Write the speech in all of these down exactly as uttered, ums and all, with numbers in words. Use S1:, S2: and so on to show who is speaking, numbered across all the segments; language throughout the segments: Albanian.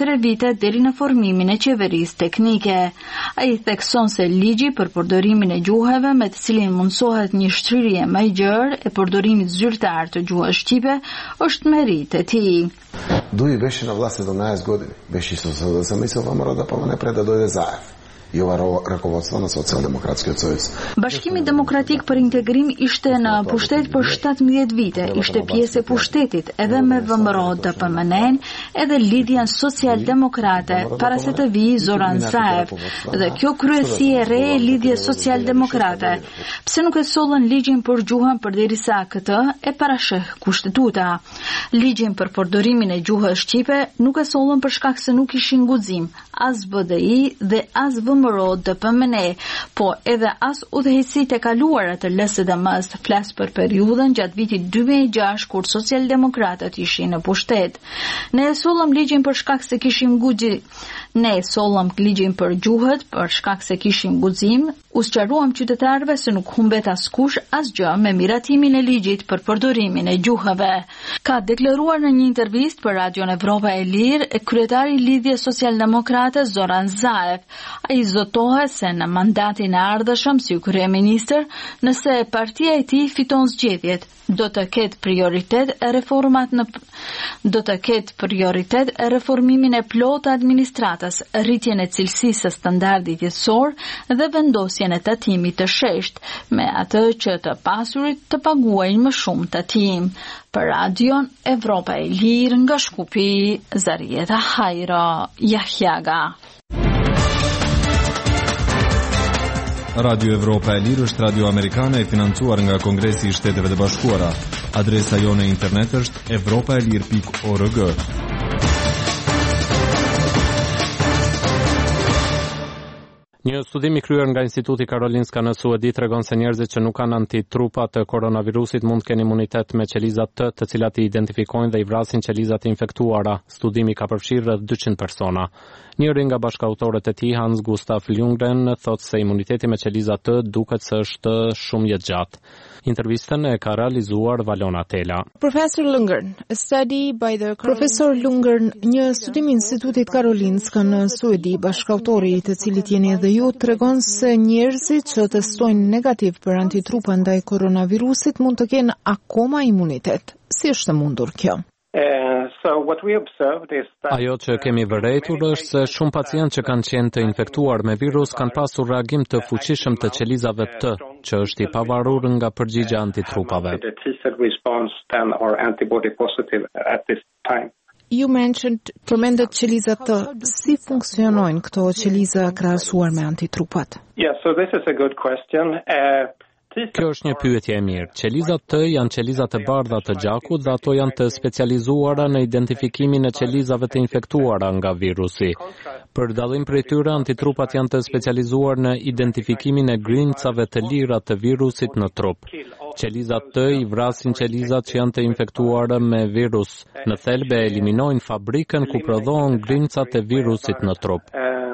S1: tre vite deri në formimin e qeverisë teknike. Ai thekson se ligji për përdorimin e gjuhëve me të cilin mundsohet një shtrirje më e gjerë e përdorimit zyrtar të gjuhës shqipe është merit e tij.
S2: Дуи беше на власт седемнаесет години. Беше со да замислува мора да помне пред да дојде Заев. И ова раководство на Социјалдемократскиот сојуз.
S1: Bashkimi Demokratik për Integrim ishte në pushtet për shtatëmbëdhjetë vite, ishte pjesë e pushtetit edhe me V M R O D P M N, edhe lidhjen social-demokrate para se të vijë Zoran Zaev, dhe kjo kryesi e re e lidhjes social-demokrate. Pse nuk e sollën ligjin për gjuhën përderisa këtë e parasheh kushtetuta. Ligjin për përdorimin e gjuhës shqipe nuk e sollën për shkak se nuk ishin guxim as B D I dhe as V M R O D P M N, po edhe as udhëheqësitë e kaluara të L S D M-s, flas për periudhën gjatë vitit dy mijë e gjashtë kur socialdemokratët ishin në pushtet. Ne e sollëm ligjin për shkak se kishim guxim. Ne e sollëm ligjin për gjuhët për shkak se kishim guxim. U sqaruam qytetarëve se nuk humbet askush asgjë me miratimin e ligjit për përdorimin e gjuhëve. Ka deklaruar në një intervistë për Radion Evropa e Lirë e kryetari i Lidhjes Socialdemokrate Zoran Zaev. Ai zotohet se në mandatin e ardhshëm si kryeministër, nëse partia e tij fiton zgjedhjet, do të ketë prioritet e reformat në do të ketë prioritet e reformimin e plotë të administratës, rritjen e cilësisë së standardit jetësor dhe vendosjen e tatimit të sheshtë, me atë që të pasurit të paguajnë më shumë tatim. Për Radion Evropa e Lirë nga Shkupi, Zarieta Hajro, Jahjaga.
S3: Radio Evropa e Lirë është radio amerikane e financuar nga Kongresi i Shteteve të Bashkuara. Adresa jone internet është evropaelir pikë org.
S4: Një studim i kryer nga Instituti Karolinska në Suedi tregon se njerëzit që nuk kanë antitrupa të koronavirusit mund të kenë imunitet me qelizat T, të cilat i identifikojnë dhe i vrasin qelizat e infektuara. Studimi ka përfshirë rreth dyqind persona. Njëri nga bashkautorët e tij, Hans Gustav Ljunggren, thotë se imuniteti me qelizat T duket se është shumë jetëgjatë. Intervistën e ka realizuar Valona Tela.
S5: Professor Ljunggren, a study by the Professor Ljunggren, një studim i Institutit Karolinska në Suedi, bashkautori i të cilit jeni edhe ju, tregon se njerëzit që testojnë negativ për antitrupa ndaj koronavirusit mund të kenë akoma imunitet. Si është mundur kjo?
S6: Uh, so what we observed is that
S4: Ajo që kemi vërejtur është se shumë pacientë që kanë qenë të infektuar me virus kanë pasur reagim të fuqishëm të qelizave T, që është i pavarur nga përgjigja antitrupave.
S6: the T-cell response then or antibody positive at this time.
S5: You mentioned përmendet qelizat T. Si funksionojnë këto qeliza krahasuar me antitrupat?
S6: Yeah, so this is a good question. Uh,
S4: Kjo është një pyetje e mirë. Qelizat T janë qelizat e bardha të gjakut dhe ato janë të specializuara në identifikimin e qelizave të infektuara nga virusi. Për dallim prej tyre, antitrupat janë të specializuar në identifikimin e grimcave të lira të virusit në trup. Qelizat T i vrasin qelizat që janë të infektuara me virus. Në thelbe eliminojnë fabrikën ku prodhohen grimcat e virusit në trup.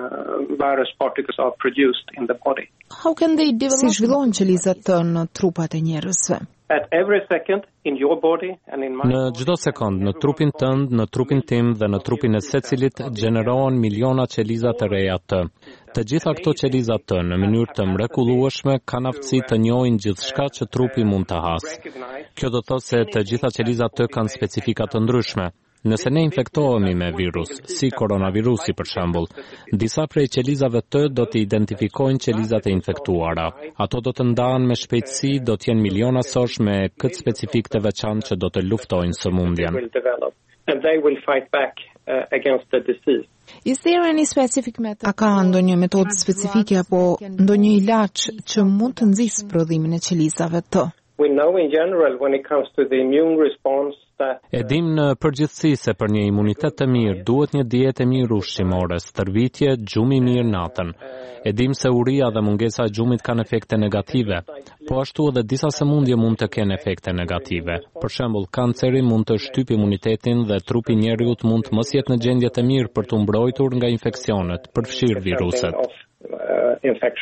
S6: virus particles are produced in the body.
S5: How can they develop? Si zhvillohen qelizat T në trupat e njerëzve?
S6: At every second in your body and in my
S4: Në çdo sekond, në trupin tënd, në trupin tim dhe në trupin e secilit gjenerohen miliona qeliza të reja T. Të gjitha këto qeliza T në mënyrë të mrekullueshme kanë aftësi të njohin gjithçka që trupi mund të hasë. Kjo do të thotë se të gjitha qelizat T kanë specifika të ndryshme. Nëse ne infektohemi me virus, si koronavirusi për shembull, disa prej qelizave T do të identifikojnë qelizat e infektuara. Ato do të ndahen me shpejtësi, do të jenë miliona sosh me këtë specifik të veçantë që do të luftojnë sëmundjen.
S6: and they will fight back uh, against the disease.
S5: Is there any specific method? A ka ndonjë metodë specifike apo ndonjë ilaç që mund të nxjisë prodhimin e qelizave T?
S6: We know in general when it comes to the immune response that
S4: E dim në përgjithësi se për një imunitet të mirë duhet një dietë e mirë ushqimore, stërvitje, gjumi i mirë natën. E dim se uria dhe mungesa e gjumit kanë efekte negative, po ashtu edhe disa sëmundje mund të kenë efekte negative. Për shembull, kanceri mund të shtypë imunitetin dhe trupi i njeriut mund të mos jetë në gjendje të mirë për të mbrojtur nga infeksionet, përfshirë viruset.
S6: of uh, infections.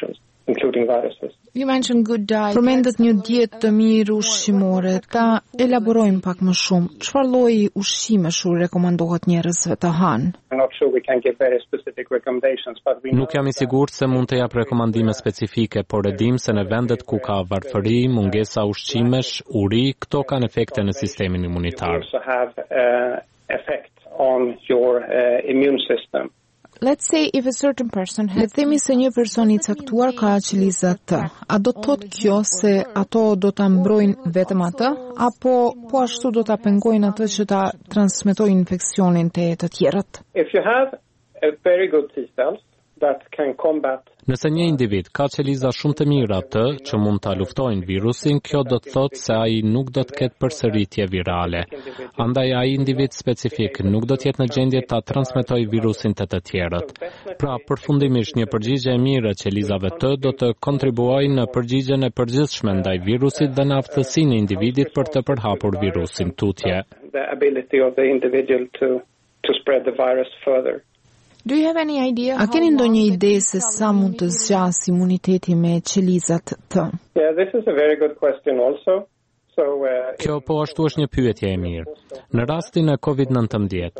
S6: including viruses.
S5: You mentioned good diet. Përmendet një dietë të mirë ushqimore. Ta elaborojmë pak më shumë. Çfarë lloji ushqimesh u rekomandohet njerëzve të hanë?
S6: I'm not sure we can give very specific recommendations, but we
S4: Nuk jam i sigurt se mund të jap rekomandime specifike, por e dim se në vendet ku ka varfëri, mungesa ushqimesh, uri, këto kanë efekte në sistemin imunitar.
S6: also have uh, effect on your uh, immune system.
S5: Let's say if a certain person has... Le të themi se një person i caktuar ka qeliza T. A do të thotë kjo se ato do ta mbrojnë vetëm atë, apo po ashtu do ta pengojnë atë që ta transmetojë infeksionin te të tjerët?
S6: If you have a very good T cells that can combat
S4: Nëse një individ ka qeliza shumë të mira të që mund ta luftojnë virusin, kjo do të thotë se ai nuk do të ketë përsëritje virale. Andaj ai individ specifik nuk do të jetë në gjendje ta transmetojë virusin te të tjerët. Pra, përfundimisht një përgjigje e mirë e qelizave të do të kontribuojë në përgjigjen e përgjithshme ndaj virusit dhe në aftësinë e individit për të përhapur virusin tutje.
S6: the ability of the individual to to spread the virus further.
S5: Do you have any idea? A keni ndonjë ide se sa mund të zgjas imuniteti me qelizat T?
S6: Yeah, this is a very good question also. So uh,
S4: Kjo po ashtu është një pyetje e mirë. Në rastin e covid nineteen,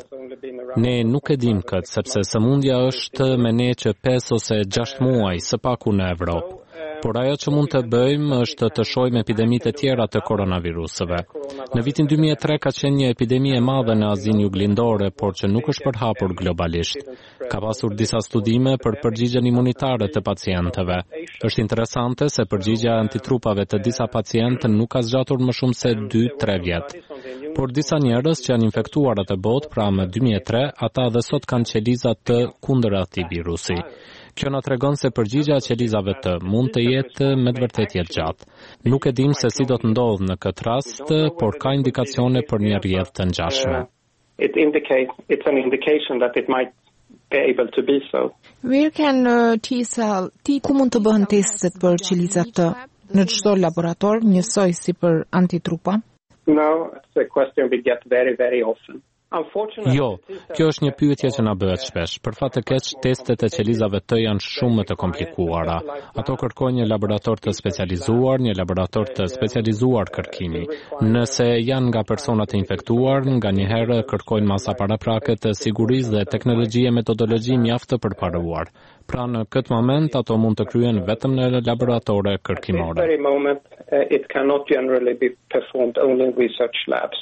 S4: ne nuk e dim këtë sepse sëmundja është me ne që pesë ose gjashtë muaj së paku në Evropë. Por ajo që mund të bëjmë është të shohim epidemitë e tjera të koronavirusëve. Në vitin dy mijë e tre ka qenë një epidemi e madhe në Azinë Juglindore, por që nuk është përhapur globalisht. Ka pasur disa studime për përgjigjen imunitare të pacientëve. Është interesante se përgjigja antitrupave të disa pacientë nuk ka zgjatur më shumë se dy tre vjet. Por disa njerëz që janë infektuar atë botë, pra më dy mijë e tre, ata dhe sot kanë qeliza të kundër atij virusi. Kjo na tregon se përgjigja e qelizave të mund të jetë me të vërtetë jetë gjatë. Nuk e dim se si do të ndodhë në këtë rast, por ka indikacione për një rrjedhë të ngjashme.
S6: it indicates it's an indication that it might be able to be so.
S5: Where can uh, T cell T ku mund të bëhen testet për qelizat T? Në çdo laborator, njësoj si për antitrupa?
S6: No, it's a question we get very very often. Unfortunately,
S4: Jo, kjo është një pyetje që na bëhet shpesh. Për fat të keq, testet e qelizave të janë shumë më të komplikuara. Ato kërkojnë një laborator të specializuar, një laborator të specializuar kërkimi. Nëse janë nga persona të infektuar, nganjëherë kërkojnë masa paraprake të sigurisë dhe teknologji e metodologji mjaft të përparuar. Pra në këtë moment ato mund të kryen vetëm në laboratore kërkimore.
S6: At this very moment, uh, it cannot generally be performed only in research labs.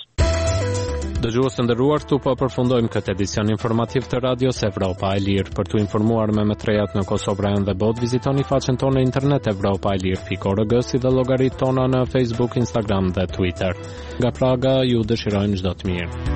S4: Dëgjues të nderuar, këtu po përfundojmë këtë edicion informativ të radios Evropa e Lirë. Për t'u informuar me më trejat në Kosovë, Brajon dhe botë, vizitoni faqen tonë në internet evropa e lirë pikë org, si dhe llogaritë tona në Facebook, Instagram dhe Twitter. Nga Praga ju dëshirojmë çdo të mirë.